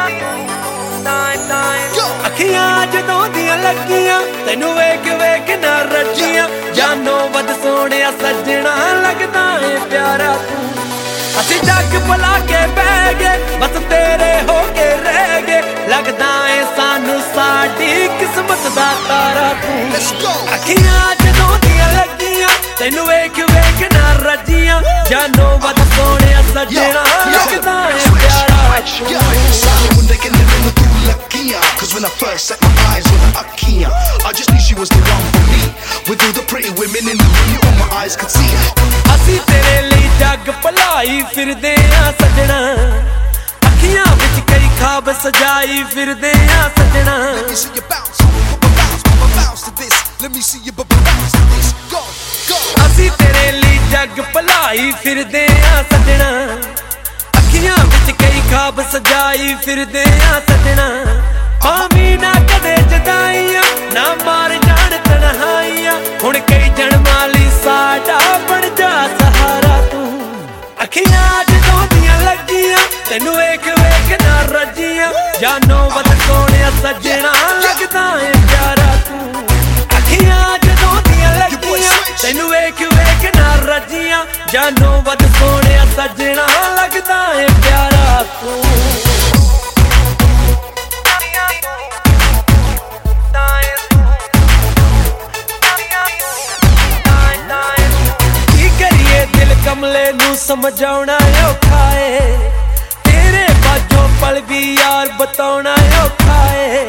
अखियां जदों दियां लगियां तैनू वेख वेख ना रजियां जानो वध सोहणिया सजना लगदा है प्यारा तू असीं जग भुला के बह गए बस तेरे हो के रह गए लगदा है सानू साडी किस्मत दा तारा तू अखियां जदों दियां लगियां तैनू वेख वेख ना रजियां जानो वध सोहणिया सजना लगदा है प्यारा तू Cause when I first set my eyes on her Akia, I just knew she was the one for me. With all the pretty women in the room, all my eyes could see. असी तेरे लिए जग भुलाई फिरदे आ सजना अखियां विच कई ख्वाब सजाई फिरदे आ सजना Let me see you bounce, bounce to this. Let me see you bounce to this. Go, go. असी तेरे लिए जग भुलाई फिरदे आ सजना अखियां विच कई ख्वाब सजाई फिरदे आ सजना आमी ना कदे जदाइयां ना मार जान तन्हाइयां हुण कई जन्मां लई साडा बन जा सहारा तू अखियां जदों दियां लगियां तैनू वेख वेख ना रजियां जानो वध सोहणिया सजना लगदा है प्यारा तू अखियां जदों दियां लगियां तैनू वेख वेख ना रजियां जानो वध सोहणिया सजना लगदा है प्यारा तू कमले नू समझाउणा औखा है तेरे बाजों पल भी यार बताउणा औखा है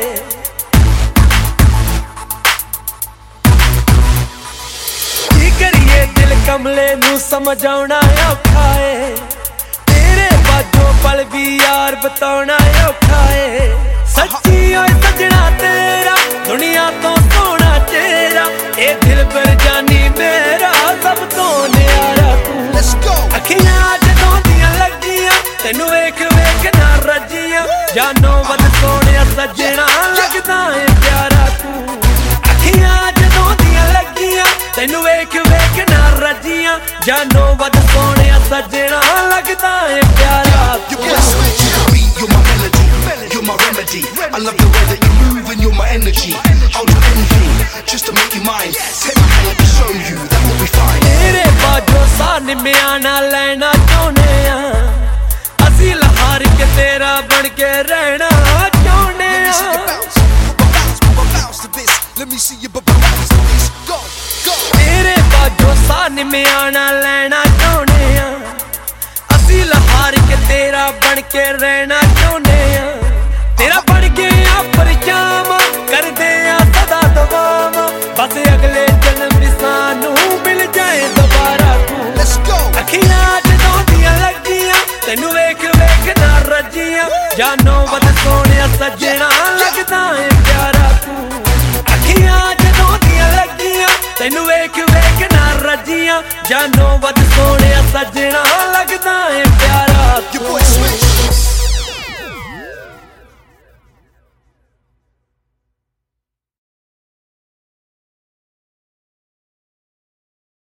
की करिए दिल कमले नू समझाउणा औखा है तेरे बाजों पल भी यार बताउणा औखा है सच्ची ओए सजना तेरा दुनिया तो सोहना चेहरा ए दिल पर जानी मेरा सब तो न्यारा अखियां जदों दियां लगियां तैनू वेख वेख ना रजियां जानो वध सोहणिया सजना लगदा है प्यारा तू अखियां जदों दियां लगियां तैनू वेख वेख ना रजियां जानो वध सोहणिया सजना लगदा है प्यारा तू You're my melody, you're my remedy. I love the way that you move and you're my energy. I'll do anything just to make you mine. Take my hand, let me show you that we'll be fine. तेरे बाजों सान म्याना लेना चाहुंदे आ असीं लहार के तेरा बन के रहना चाहुंदे आ bounce to this. Let me see you bounce to this. Go, go. तेरे बाजों सान म्याना लेना चाहुंदे आ असीं लहार के तेरा बन के रहना चाहुंदे आ तेरा बन के आ परछावां करदे आ सदा दवावां बस अगले जन्म में सानू मिल जाए दोबारा तू अखियां जदों दियां लगियां तैनू वेख वेख ना रजियां जानो वध सोहणिया सजना लगदा है प्यारा तू अखियां जदों दियां लगियां तैनू वेख वेख ना रजियां जानो वध सोहणिया सजना लगदा है प्यारा तू